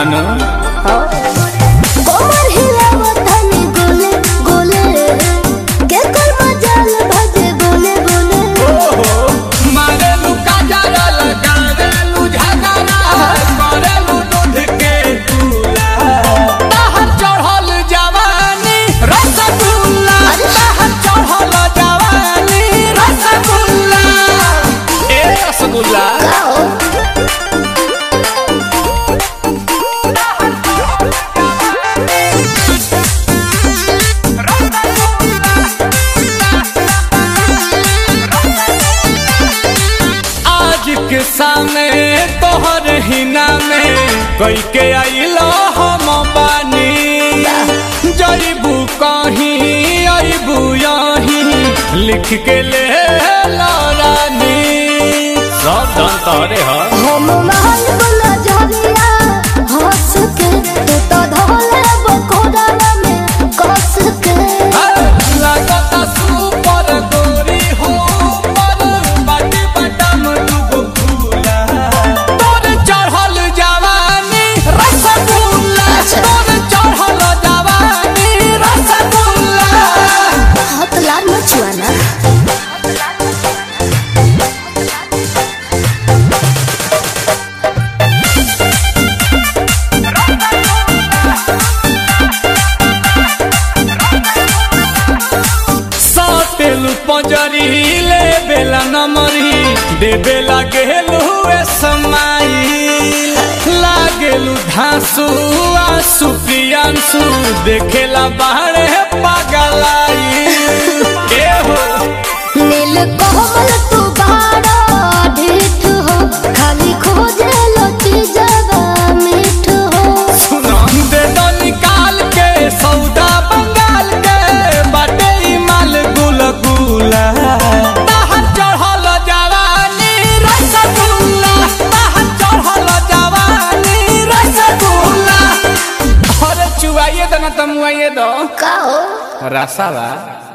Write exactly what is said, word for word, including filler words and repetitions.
नो कोमर हिलावत हनी गोले गोले के कोई मजाल भजे गोले गोले मारे लू काजरा लगावे लू झगड़ा करे लू दूध के दूला बाहर चढ़ल जवानी रसगुल्ला बाहर चढ़ल जवानी रसगुल्ला ए रसगुल्ला के सामने तोहर हिना में कई के आइलो हम बानी जईबू कहीं अबू यहीं लिख के ले रानी सब धन तोरे ह हम महल बुला जरिया हंस के तू तो धोले बकोड़ा में कस के लगता सुपर गोरी हो पर बाटी बटम डूब फूला तोर चढ़ल जवानी रसगुल्ला तोर चढ़ल जवानी रसगुल्ला हाथ लाल मचुआना सातेलू पंजरी ले बेला नमरी दे बेला गेलू ए समाई लागेलू धांसू आंसू प्रियांसू देखेला बाहरे पागलाई ए हो नील कोमल तू बाड़ा ढीठ हो खाली खोजे लती जगा मीठ हो सुना दे दो निकाल के सौदा बंगाल के बाटे ई माल गुल गुला बाहर चढ़ल जवानी रसगुल्ला बाहर चढ़ल जवानी रसगुल्ला अरे चुवाइए दो ना तमुआइए दो का हो रसावा